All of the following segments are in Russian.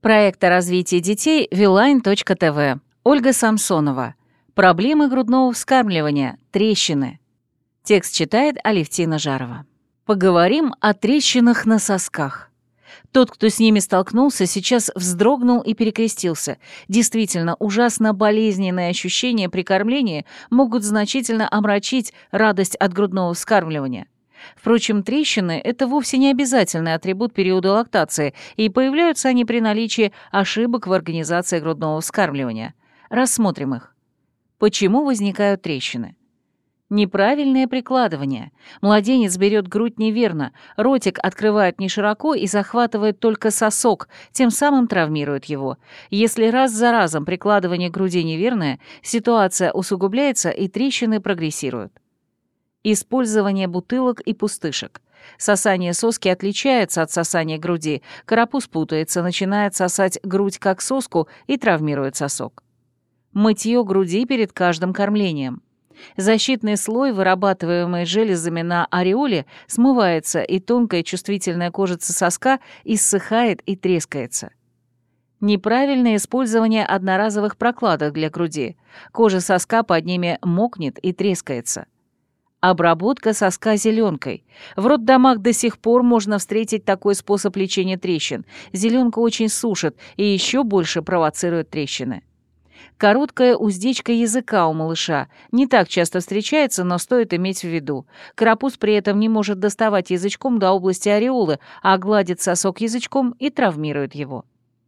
Проект о развитии детей Viline.tv. Ольга Самсонова. Проблемы грудного вскармливания. Трещины. Текст читает Алевтина Жарова. Поговорим о трещинах на сосках. Тот, кто с ними столкнулся, сейчас вздрогнул и перекрестился. Действительно, ужасно болезненные ощущения при кормлении могут значительно омрачить радость от грудного вскармливания. Впрочем, трещины – это вовсе не обязательный атрибут периода лактации, и появляются они при наличии ошибок в организации грудного вскармливания. Рассмотрим их. Почему возникают трещины? Неправильное прикладывание. Младенец берет грудь неверно, ротик открывает не широко и захватывает только сосок, тем самым травмирует его. Если раз за разом прикладывание груди неверное, ситуация усугубляется и трещины прогрессируют. Использование бутылок и пустышек. Сосание соски отличается от сосания груди. Карапуз путается, начинает сосать грудь как соску и травмирует сосок. Мытье груди перед каждым кормлением. Защитный слой, вырабатываемый железами на ореоле, смывается, и тонкая чувствительная кожица соска иссыхает и трескается. Неправильное использование одноразовых прокладок для груди. Кожа соска под ними мокнет и трескается. Обработка соска зеленкой. В роддомах до сих пор можно встретить такой способ лечения трещин. Зеленка очень сушит и еще больше провоцирует трещины. Короткая уздечка языка у малыша не так часто встречается, но стоит иметь в виду. Карапуз при этом не может доставать язычком до области ореолы, а гладит сосок язычком и травмирует его.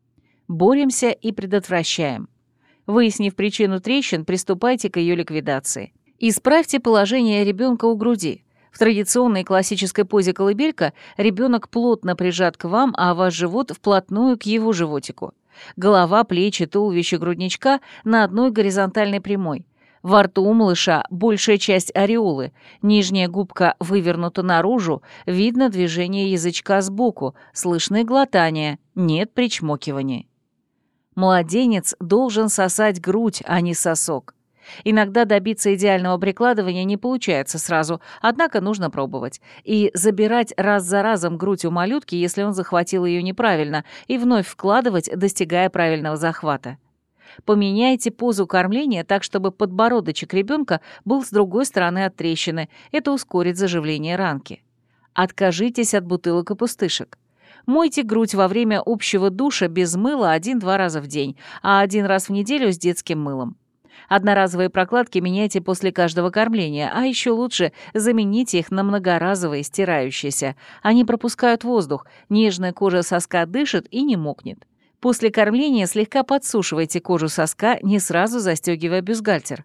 Боремся и предотвращаем. Выяснив причину трещин, приступайте к ее ликвидации. Исправьте положение ребенка у груди. В традиционной классической позе колыбелька ребенок плотно прижат к вам, а ваш живот вплотную к его животику. Голова, плечи, туловище грудничка на одной горизонтальной прямой. Во рту у малыша большая часть ореолы, нижняя губка вывернута наружу, видно движение язычка сбоку, слышны глотания, нет причмокивания. Младенец должен сосать грудь, а не сосок. Иногда добиться идеального прикладывания не получается сразу, однако нужно пробовать. И забирать раз за разом грудь у малютки, если он захватил ее неправильно, и вновь вкладывать, достигая правильного захвата. Поменяйте позу кормления так, чтобы подбородочек ребенка был с другой стороны от трещины. Это ускорит заживление ранки. Откажитесь от бутылок и пустышек. Мойте грудь во время общего душа без мыла 1-2 раза в день, а 1 раз в неделю с детским мылом. Одноразовые прокладки меняйте после каждого кормления, а еще лучше замените их на многоразовые, стирающиеся. Они пропускают воздух, нежная кожа соска дышит и не мокнет. После кормления слегка подсушивайте кожу соска, не сразу застегивая бюстгальтер.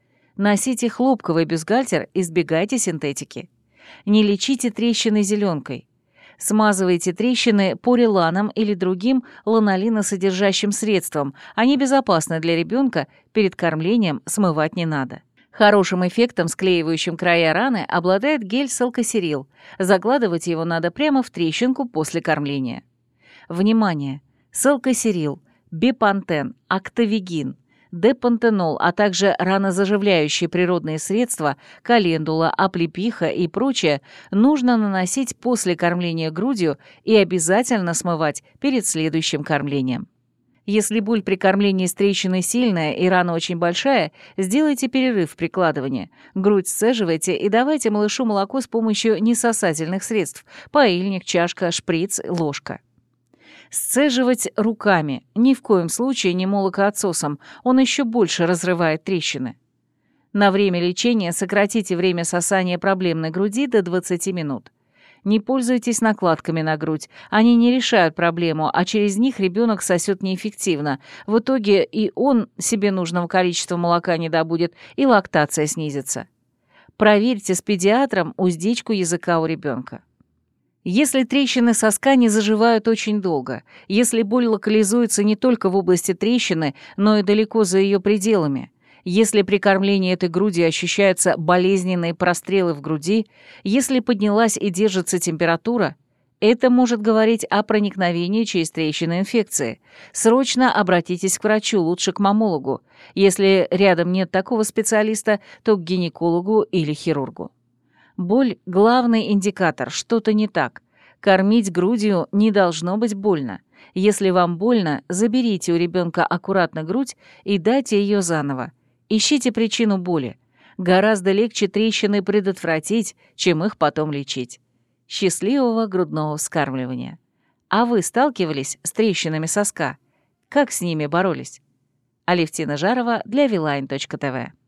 Носите хлопковый бюстгальтер, избегайте синтетики. Не лечите трещины зеленкой. Смазывайте трещины пореланом или другим ланолиносодержащим средством. Они безопасны для ребенка, перед кормлением смывать не надо. Хорошим эффектом, склеивающим края раны, обладает гель салкосерил. Закладывать его надо прямо в трещинку после кормления. Внимание! Салкосерил, бепантен, актовигин, депантенол, а также ранозаживляющие природные средства, календула, облепиха и прочее нужно наносить после кормления грудью и обязательно смывать перед следующим кормлением. Если боль при кормлении с трещиной сильная и рана очень большая, сделайте перерыв в прикладывании. Грудь сцеживайте и давайте малышу молоко с помощью несосательных средств – паильник, чашка, шприц, ложка. Сцеживать руками, ни в коем случае не молокоотсосом, он еще больше разрывает трещины. На время лечения сократите время сосания проблемной груди до 20 минут. Не пользуйтесь накладками на грудь, они не решают проблему, а через них ребенок сосет неэффективно. В итоге и он себе нужного количества молока не добудет, и лактация снизится. Проверьте с педиатром уздечку языка у ребенка. Если трещины соска не заживают очень долго, если боль локализуется не только в области трещины, но и далеко за ее пределами, если при кормлении этой грудью ощущаются болезненные прострелы в груди, если поднялась и держится температура, это может говорить о проникновении через трещины инфекции. Срочно обратитесь к врачу, лучше к маммологу. Если рядом нет такого специалиста, то к гинекологу или хирургу. Боль – главный индикатор, что-то не так. Кормить грудью не должно быть больно. Если вам больно, заберите у ребенка аккуратно грудь и дайте ее заново. Ищите причину боли. Гораздо легче трещины предотвратить, чем их потом лечить. Счастливого грудного вскармливания. А вы сталкивались с трещинами соска? Как с ними боролись? Алевтина Жарова для Viline.tv